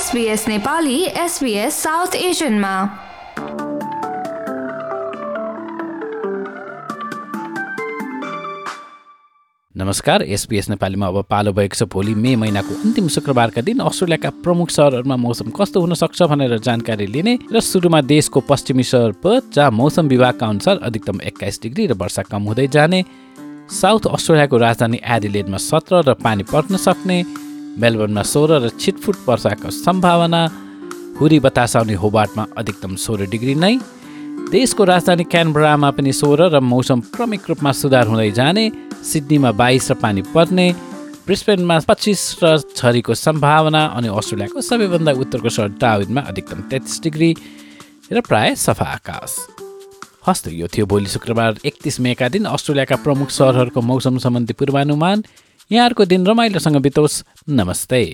SBS Nepali SBS south एसियनमा। नमस्कार, SBS नेपालीमा अब पालो भएको छ। भोलि मे महिनाको अन्तिम शुक्रबारका दिन अस्ट्रेलियाका प्रमुख सहरहरूमा मौसम कस्तो हुन सक्छ भनेर जानकारी लिने र सुरुमा देशको पश्चिमी सहर पर्थ, जहाँ मौसम विभागका अनुसार अधिकतम 21 डिग्री र वर्षा कम हुँदै जाने, साउथ अस्ट्रेलियाको राजधानी एडिलेडमा 17 र पानी पर्न सक्ने, मेलबर्नमा 16 र छिटफुट वर्षाको सम्भावना, हुरी बतास आउने होबार्टमा अधिकतम 16 डिग्री नै, देशको राजधानी क्यानबरामा पनि 16 र मौसम क्रमिक रूपमा सुधार हुँदै जाने, सिडनीमा 22 र पानी पर्ने, ब्रिस्बेनमा 25 र झरीको सम्भावना अनि अस्ट्रेलियाको सबैभन्दा उत्तरको सहर डार्विनमा अधिकतम 33 डिग्री र प्राय सफा आकाश। हस्त यो थियो भोलि शुक्रबार 31 मेका दिन अस्ट्रेलियाका प्रमुख सहरहरूको मौसम सम्बन्धी पूर्वानुमान। यहाँहरूको दिन रमाइलोसँग बितोस्। नमस्ते।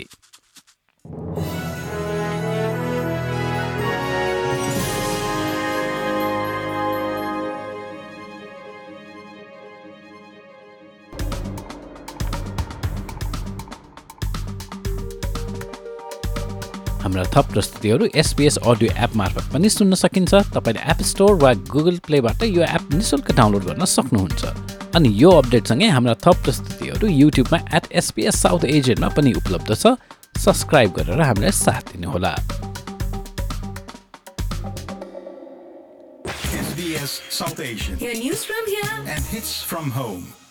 हाम्रा थप प्रस्तुतिहरू SBS अडियो एप मार्फत पनि सुन्न सकिन्छ। तपाईँले एप स्टोर वा गुगल प्लेबाट यो एप निःशुल्क डाउनलोड गर्न सक्नुहुन्छ। अनि यो अपडेटसँगै हाम्रा थप प्रस्तुतिहरू युट्युबमा @SBS साउथ एसियनमा पनि उपलब्ध छ। सब्सक्राइब गरेर हामीलाई साथ दिनुहोला। SBS South Asian. Hear news from here And hits from home.